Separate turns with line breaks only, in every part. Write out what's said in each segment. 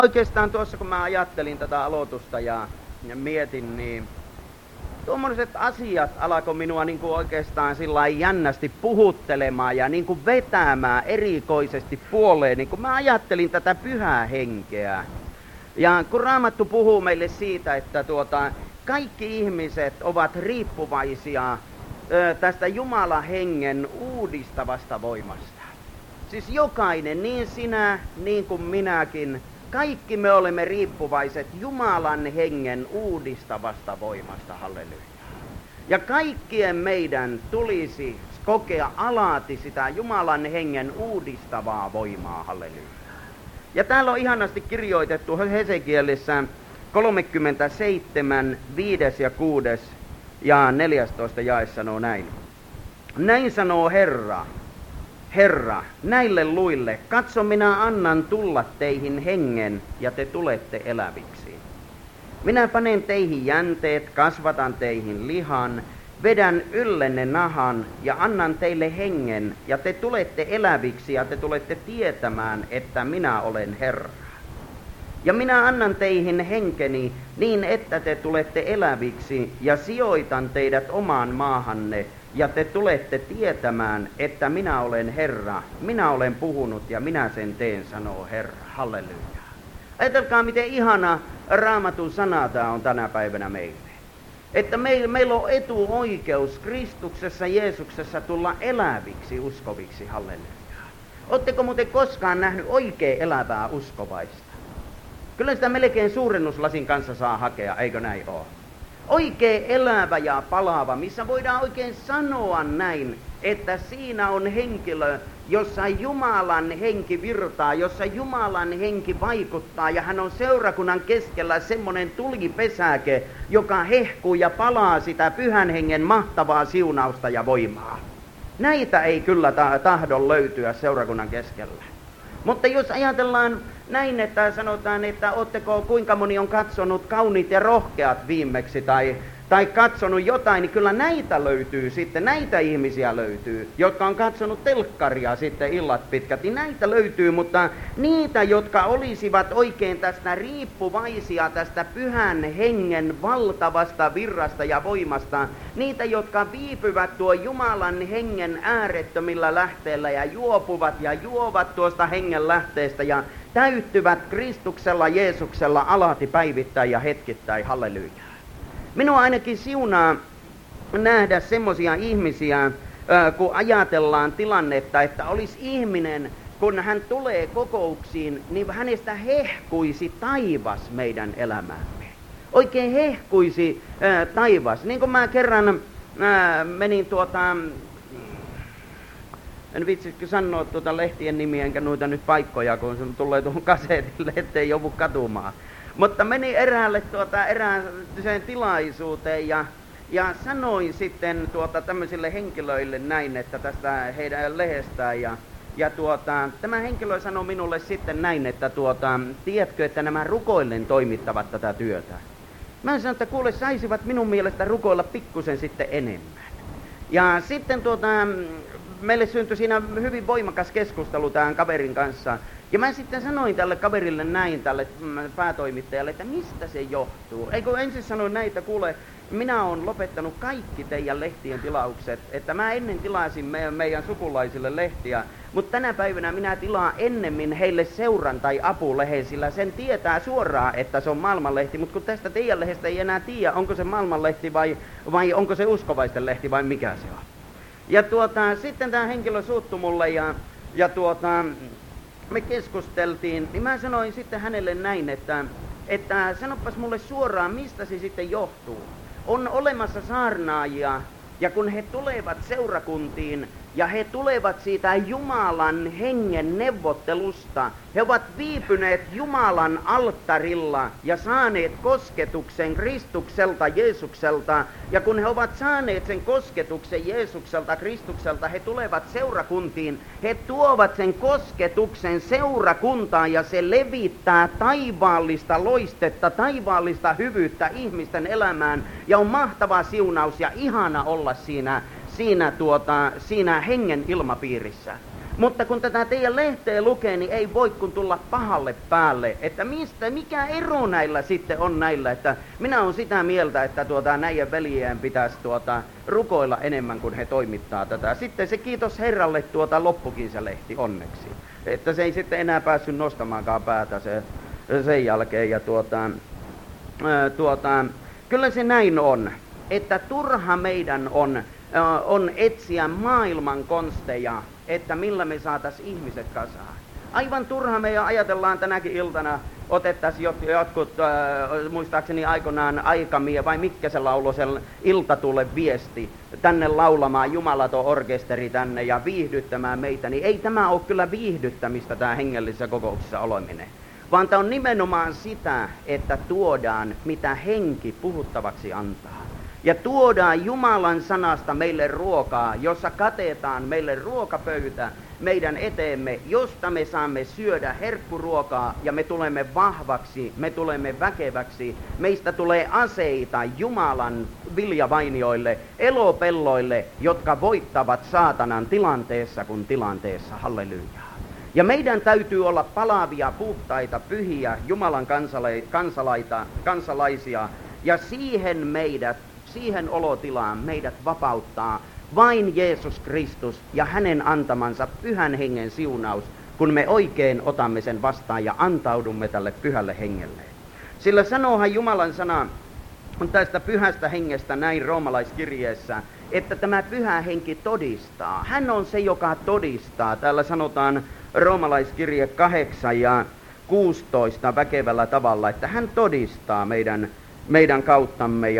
Oikeastaan tuossa kun mä ajattelin tätä aloitusta ja mietin, niin tuommoiset asiat alkoi minua niin kuin oikeastaan sillä jännästi puhuttelemaan ja niin kuin vetämään erikoisesti puoleen, niin kun mä ajattelin tätä pyhää henkeä. Ja kun Raamattu puhuu meille siitä, että kaikki ihmiset ovat riippuvaisia tästä Jumalan hengen uudistavasta voimasta. Siis jokainen, niin sinä, niin kuin minäkin, kaikki me olemme riippuvaiset Jumalan hengen uudistavasta voimasta, halleluja. Ja kaikkien meidän tulisi kokea alati sitä Jumalan hengen uudistavaa voimaa, halleluja. Ja täällä on ihanasti kirjoitettu Hesekielissä 37, 5 ja 6 ja 14 jae sanoo näin. Näin sanoo Herra. Herra, näille luille, katso minä annan tulla teihin hengen ja te tulette eläviksi. Minä panen teihin jänteet, kasvatan teihin lihan, vedän yllenne nahan ja annan teille hengen ja te tulette eläviksi ja te tulette tietämään, että minä olen Herra. Ja minä annan teihin henkeni niin, että te tulette eläviksi ja sijoitan teidät omaan maahanne. Ja te tulette tietämään, että minä olen Herra, minä olen puhunut ja minä sen teen, sanoo Herra. Halleluja. Ajatelkaa, miten ihana Raamatun sana tämä on tänä päivänä meille. Että meillä on etuoikeus Kristuksessa, Jeesuksessa tulla eläviksi uskoviksi. Halleluja. Oletteko muuten koskaan nähnyt oikein elävää uskovaista? Kyllä sitä melkein suurennuslasin kanssa saa hakea, eikö näin ole? Oikein elävä ja palaava, missä voidaan oikein sanoa näin, että siinä on henkilö, jossa Jumalan henki virtaa, jossa Jumalan henki vaikuttaa ja hän on seurakunnan keskellä semmoinen tulipesäke, joka hehkuu ja palaa sitä pyhän hengen mahtavaa siunausta ja voimaa. Näitä ei kyllä tahdo löytyä seurakunnan keskellä. Mutta jos ajatellaan näin, että sanotaan, että kuinka moni on katsonut Kauniit ja rohkeat viimeksi tai katsonut jotain, niin kyllä näitä löytyy sitten, näitä ihmisiä löytyy, jotka on katsonut telkkaria sitten illat pitkät, niin näitä löytyy, mutta niitä, jotka olisivat oikein tästä riippuvaisia tästä pyhän hengen valtavasta virrasta ja voimasta, niitä, jotka viipyvät tuo Jumalan hengen äärettömillä lähteillä ja juopuvat ja juovat tuosta hengen lähteestä ja täyttyvät Kristuksella, Jeesuksella alati päivittäin ja hetkittäin, halleluja. Minua ainakin siunaa nähdä semmoisia ihmisiä, kun ajatellaan tilannetta, että olisi ihminen, kun hän tulee kokouksiin, niin hänestä hehkuisi taivas meidän elämäämme. Oikein hehkuisi taivas. Niin kuin mä kerran menin en vitsikö sanoa lehtien nimiä enkä noita nyt paikkoja, kun se tulee tuohon kasetille, ettei joudu katumaan. Mutta menin erääseen tilaisuuteen ja sanoin sitten tämmöisille henkilöille näin, että tästä heidän lehdestään ja tämä henkilö sanoi minulle sitten näin, että tiedätkö, että nämä rukoillen toimittavat tätä työtä. Mä sanoin, että kuule, saisivat minun mielestä rukoilla pikkusen sitten enemmän. Ja sitten meille syntyi siinä hyvin voimakas keskustelu tämän kaverin kanssa. Ja mä sitten sanoin tälle kaverille näin, tälle päätoimittajalle, että mistä se johtuu. Eikö ensin sanoin näin, että kuule, minä olen lopettanut kaikki teidän lehtien tilaukset. Että mä ennen tilasin meidän sukulaisille lehtiä, mutta tänä päivänä minä tilaan ennemmin heille seuran tai apulehen, sillä sen tietää suoraan, että se on maailmanlehti. Mutta kun tästä teidän lehdestä ei enää tiedä, onko se maailmanlehti vai onko se uskovaisten lehti vai mikä se on. Ja sitten tämä henkilö suuttui mulle ja me keskusteltiin, niin mä sanoin sitten hänelle näin, että sanopas mulle suoraan, mistä se sitten johtuu. On olemassa saarnaajia, ja kun he tulevat seurakuntiin, ja he tulevat siitä Jumalan hengen neuvottelusta, he ovat viipyneet Jumalan alttarilla ja saaneet kosketuksen Kristukselta, Jeesukselta, ja kun he ovat saaneet sen kosketuksen Jeesukselta, Kristukselta, he tulevat seurakuntiin, he tuovat sen kosketuksen seurakuntaan, ja se levittää taivaallista loistetta, taivaallista hyvyyttä ihmisten elämään, ja on mahtava siunaus ja ihana olla siinä hengen ilmapiirissä. Mutta kun tätä teidän lehteä lukee, niin ei voi kun tulla pahalle päälle, että mikä ero näillä sitten on näillä, että minä olen sitä mieltä, että näiden veljien pitäisi rukoilla enemmän kuin he toimittaa tätä. Sitten se kiitos Herralle loppukin se lehti onneksi, että se ei sitten enää päässyt nostamaankaan päätä sen jälkeen ja kyllä se näin on, että turha meidän on etsiä maailman konsteja, että millä me saatais ihmiset kasaan. Aivan turha me ajatellaan tänäkin iltana, otettaisiin jotkut, muistaakseni aikoinaan Aikamia vai mitkä se laulu, sen Iltatulle viesti, tänne laulamaan jumalaton orkesteri tänne ja viihdyttämään meitä, niin ei tämä ole kyllä viihdyttämistä tämä hengellisessä kokouksessa oleminen. Vaan tämä on nimenomaan sitä, että tuodaan mitä henki puhuttavaksi antaa. Ja tuodaan Jumalan sanasta meille ruokaa, jossa katetaan meille ruokapöytä meidän eteemme, josta me saamme syödä herkkuruokaa ja me tulemme vahvaksi, me tulemme väkeväksi. Meistä tulee aseita Jumalan viljavainioille, elopelloille, jotka voittavat saatanan tilanteessa kuin tilanteessa. Halleluja. Ja meidän täytyy olla palavia, puhtaita, pyhiä Jumalan kansalaisia ja siihen olotilaan meidät vapauttaa vain Jeesus Kristus ja hänen antamansa pyhän hengen siunaus, kun me oikein otamme sen vastaan ja antaudumme tälle pyhälle hengelle. Sillä sanoohan Jumalan sana on tästä pyhästä hengestä näin roomalaiskirjeessä, että tämä pyhä henki todistaa. Hän on se, joka todistaa. Täällä sanotaan roomalaiskirje 8 ja 16 väkevällä tavalla, että hän todistaa meidän kauttamme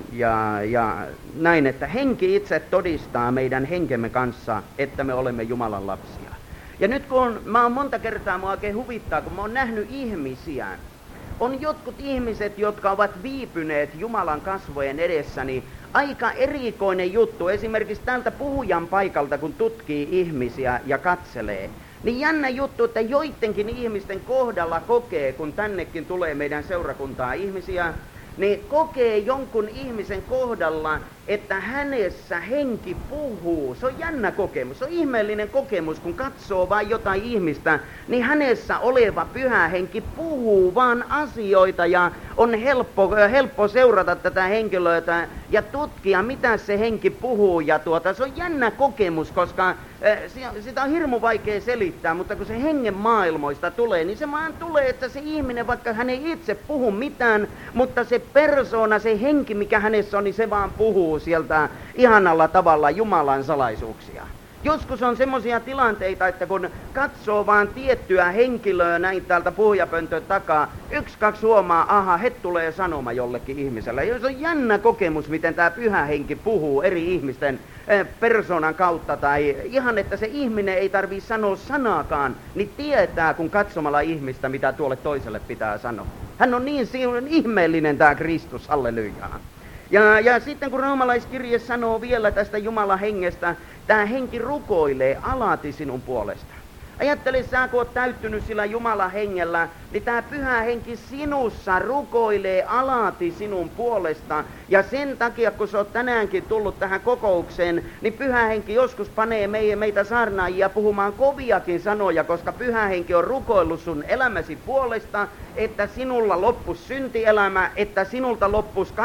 ja näin, että henki itse todistaa meidän henkemme kanssa, että me olemme Jumalan lapsia. Ja nyt kun mä oon monta kertaa, mua oikein huvittaa, kun mä oon nähnyt ihmisiä, on jotkut ihmiset, jotka ovat viipyneet Jumalan kasvojen edessä, niin aika erikoinen juttu. Esimerkiksi täältä puhujan paikalta, kun tutkii ihmisiä ja katselee, niin jännä juttu, että joidenkin ihmisten kohdalla kokee, kun tännekin tulee meidän seurakuntaa ihmisiä, niin kokee jonkun ihmisen kohdalla, että hänessä henki puhuu. Se on jännä kokemus, se on ihmeellinen kokemus, kun katsoo vain jotain ihmistä, niin hänessä oleva pyhä henki puhuu vaan asioita ja on helppo seurata tätä henkilöä ja tutkia, mitä se henki puhuu. Ja se on jännä kokemus, koska sitä on hirmu vaikea selittää, mutta kun se hengen maailmoista tulee, niin se vaan tulee, että se ihminen, vaikka hän ei itse puhu mitään, mutta se persoona, se henki, mikä hänessä on, niin se vaan puhuu sieltä ihanalla tavalla Jumalan salaisuuksia. Joskus on semmoisia tilanteita, että kun katsoo vaan tiettyä henkilöä näin täältä puhujapöntön takaa, 1-2 huomaa, aha, he tulee sanoma jollekin ihmiselle. Ja se on jännä kokemus, miten tämä pyhä henki puhuu eri ihmisten persoonan kautta, tai ihan, että se ihminen ei tarvitse sanoa sanaakaan, niin tietää, kun katsomalla ihmistä, mitä tuolle toiselle pitää sanoa. Hän on niin ihmeellinen tämä Kristus, hallelujaa. Ja sitten kun roomalaiskirje sanoo vielä tästä Jumalan hengestä, tämä henki rukoilee alati sinun puolesta. Ajattele, sä kun oot täyttynyt sillä Jumalan hengellä, niin tämä pyhä henki sinussa rukoilee alati sinun puolesta. Ja sen takia, kun sä oot tänäänkin tullut tähän kokoukseen, niin pyhä henki joskus panee meitä saarnaajia puhumaan koviakin sanoja, koska pyhä henki on rukoillut sun elämäsi puolesta, että sinulla loppus syntielämä, että sinulta loppus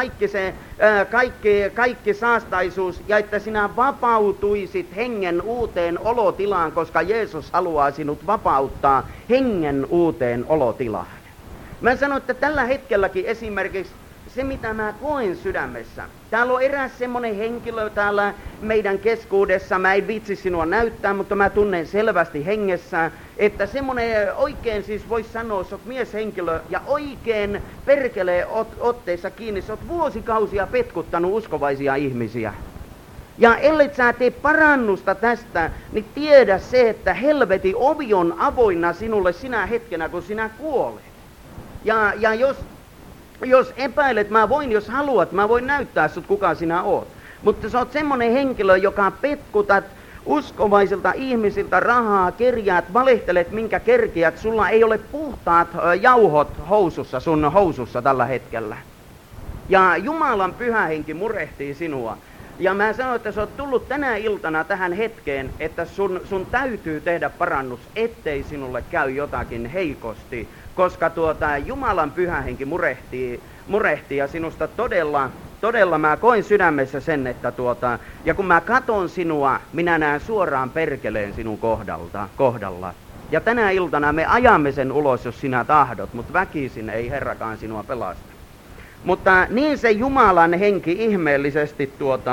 kaikki saastaisuus ja että sinä vapautuisit hengen uuteen olotilaan, koska Jeesus haluaa sinut vapauttaa hengen uuteen olotilaan. Mä sanon, että tällä hetkelläkin esimerkiksi se, mitä mä koen sydämessä. Täällä on eräs semmonen henkilö täällä meidän keskuudessa. Mä en viitsi sinua näyttää, mutta mä tunnen selvästi hengessä, että semmonen oikein siis voisi sanoa, sä oot mieshenkilö ja oikein perkelee otteissa kiinni. Sä oot vuosikausia petkuttanut uskovaisia ihmisiä. Ja ellei sä tee parannusta tästä, niin tiedä se, että helvetin ovi on avoinna sinulle sinä hetkenä, kun sinä kuolet. Ja jos epäilet, jos haluat, mä voin näyttää sut, kuka sinä oot. Mutta sä oot semmonen henkilö, joka petkutat uskovaisilta ihmisiltä rahaa, kerjäät, valehtelet minkä kerkiät, sulla ei ole puhtaat jauhot sun housussa tällä hetkellä. Ja Jumalan pyhä henki murehtii sinua. Ja mä sanoin, että sä oot tullut tänä iltana tähän hetkeen, että sun täytyy tehdä parannus, ettei sinulle käy jotakin heikosti. Koska Jumalan pyhä henki murehtii ja sinusta todella mä koin sydämessä sen, että ja kun mä katon sinua, minä näen suoraan perkeleen sinun kohdalla. Ja tänä iltana me ajamme sen ulos, jos sinä tahdot, mutta väkisin ei Herrakaan sinua pelasta. Mutta niin se Jumalan henki ihmeellisesti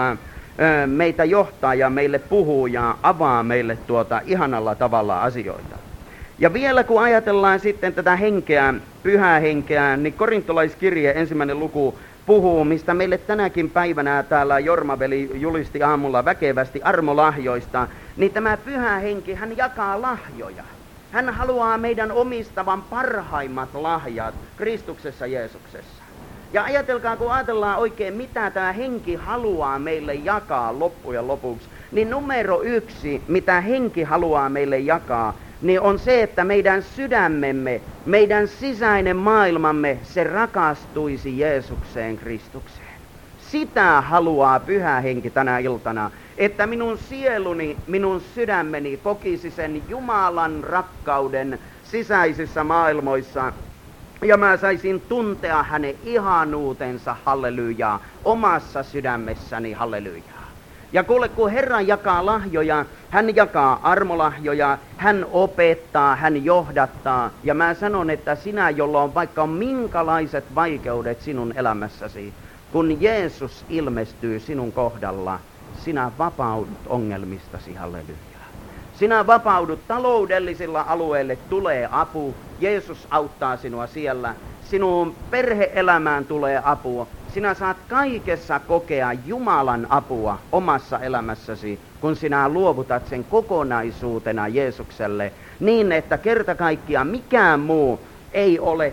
meitä johtaa ja meille puhuu ja avaa meille ihanalla tavalla asioita. Ja vielä kun ajatellaan sitten tätä henkeä, pyhää henkeä, niin korintolaiskirje 1. luku puhuu, mistä meille tänäkin päivänä täällä Jorma-veli julisti aamulla väkevästi armolahjoista, niin tämä pyhä henki, hän jakaa lahjoja. Hän haluaa meidän omistavan parhaimmat lahjat Kristuksessa Jeesuksessa. Ja ajatelkaa, kun ajatellaan oikein, mitä tämä henki haluaa meille jakaa loppujen lopuksi, niin numero 1, mitä henki haluaa meille jakaa, niin on se, että meidän sydämemme, meidän sisäinen maailmamme, se rakastuisi Jeesukseen Kristukseen. Sitä haluaa pyhä henki tänä iltana, että minun sieluni, minun sydämeni kokisi sen Jumalan rakkauden sisäisissä maailmoissa. Ja mä saisin tuntea hänen ihanuutensa, hallelujaa, omassa sydämessäni, hallelujaa. Ja kuule, kun Herra jakaa lahjoja, hän jakaa armolahjoja, hän opettaa, hän johdattaa. Ja mä sanon, että sinä, jolla on vaikka minkälaiset vaikeudet sinun elämässäsi, kun Jeesus ilmestyy sinun kohdalla, sinä vapaudut ongelmistasi, hallelujaa. Sinä vapaudut taloudellisilla alueille, tulee apu, Jeesus auttaa sinua siellä, sinun perhe-elämään tulee apua. Sinä saat kaikessa kokea Jumalan apua omassa elämässäsi, kun sinä luovutat sen kokonaisuutena Jeesukselle, niin että kerta kaikkiaan mikään muu ei ole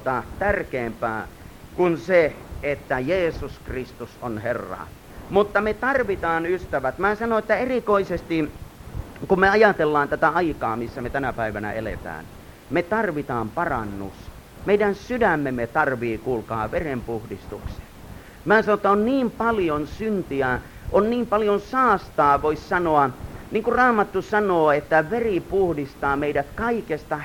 tärkeämpää kuin se, että Jeesus Kristus on Herra. Mutta me tarvitaan, ystävät, mä sanon, että erikoisesti kun me ajatellaan tätä aikaa, missä me tänä päivänä eletään, me tarvitaan parannus. Meidän sydämemme tarvii, kuulkaa, verenpuhdistuksen. Mä sanon, että on niin paljon syntiä, on niin paljon saastaa, voisi sanoa, niin kuin Raamattu sanoo, että veri puhdistaa meidät kaikesta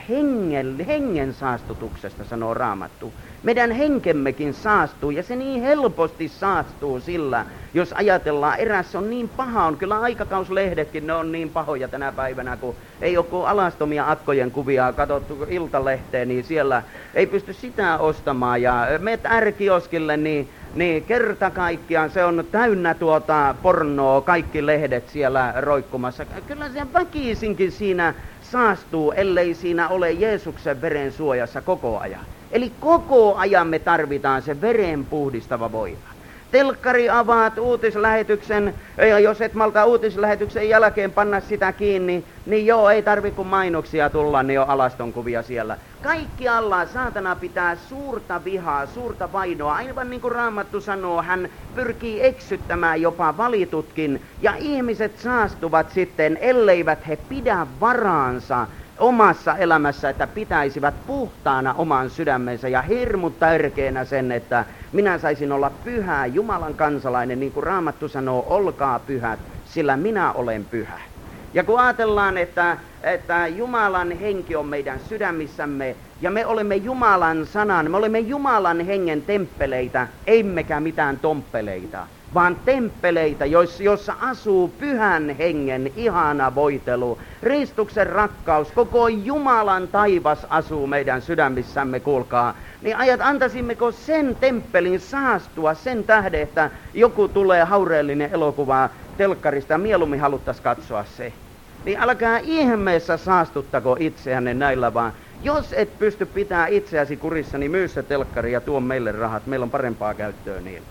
hengen saastutuksesta, sanoo Raamattu. Meidän henkemmekin saastuu, ja se niin helposti saastuu sillä, jos ajatellaan, eräs on niin paha, on kyllä aikakauslehdetkin, ne on niin pahoja tänä päivänä, kun ei ole kuin alastomia akkojen kuvia katsottu Iltalehteen, niin siellä ei pysty sitä ostamaan, ja meet R-kioskille, niin kerta kaikkiaan se on täynnä pornoa, kaikki lehdet siellä roikkumassa. Kyllä se väkisinkin siinä saastuu, ellei siinä ole Jeesuksen veren suojassa koko ajan. Eli koko ajan me tarvitaan se veren puhdistava voima. Telkkari avaat uutislähetyksen, ja jos et malta uutislähetyksen jälkeen panna sitä kiinni, niin joo, ei tarvi kun mainoksia tulla, niin on alastonkuvia siellä. Kaikkialla saatana pitää suurta vihaa, suurta vainoa, aivan niin kuin Raamattu sanoo, hän pyrkii eksyttämään jopa valitutkin, ja ihmiset saastuvat sitten, elleivät he pidä varaansa omassa elämässä, että pitäisivät puhtaana oman sydämensä ja hirmu tärkeänä sen, että minä saisin olla pyhä Jumalan kansalainen, niin kuin Raamattu sanoo, olkaa pyhät, sillä minä olen pyhä. Ja kun ajatellaan, että Jumalan henki on meidän sydämissämme, ja me olemme Jumalan sanan, me olemme Jumalan hengen temppeleitä, emmekä mitään tomppeleita, vaan temppeleitä, jossa asuu pyhän hengen ihana voitelu, Kristuksen rakkaus, koko Jumalan taivas asuu meidän sydämissämme, kuulkaa. Niin antaisimmeko sen temppelin saastua sen tähden, että joku tulee haureellinen elokuva telkkarista, mieluummin haluttaisiin katsoa se. Niin älkää ihmeessä saastuttako itseänne näillä, vaan jos et pysty pitämään itseäsi kurissa, niin myy se telkkari ja tuo meille rahat, meillä on parempaa käyttöä niille.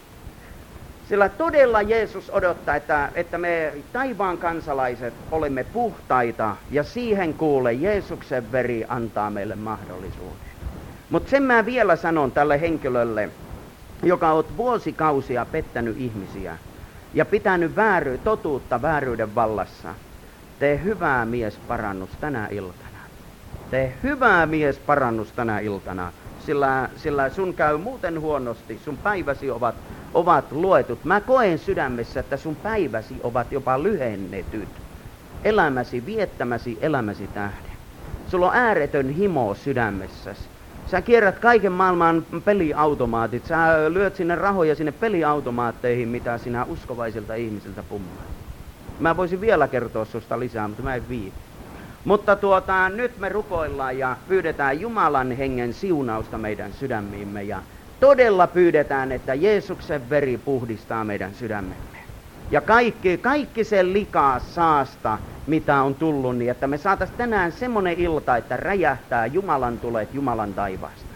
Sillä todella Jeesus odottaa, että me taivaan kansalaiset olemme puhtaita, ja siihen kuule Jeesuksen veri antaa meille mahdollisuuden. Mutta sen mä vielä sanon tälle henkilölle, joka on vuosikausia pettänyt ihmisiä ja pitänyt totuutta vääryyden vallassa. Tee hyvää mies parannus tänä iltana. Tee hyvää mies parannus tänä iltana, sillä sun käy muuten huonosti, sun päiväsi ovat luetut. Mä koen sydämessä, että sun päiväsi ovat jopa lyhennetyt. Elämäsi, viettämäsi elämäsi tähden. Sulla on ääretön himo sydämessäsi. Sä kierrät kaiken maailman peliautomaatit. Sä lyöt sinne rahoja sinne peliautomaatteihin, mitä sinä uskovaisilta ihmisiltä pummaa. Mä voisin vielä kertoa susta lisää, mutta mä en viitti. Mutta nyt me rukoillaan ja pyydetään Jumalan hengen siunausta meidän sydämiimme. Ja todella pyydetään, että Jeesuksen veri puhdistaa meidän sydämemme. Ja kaikki se likaa saasta, mitä on tullut, niin että me saatais tänään semmonen ilta, että räjähtää Jumalan tulet Jumalan taivaasta.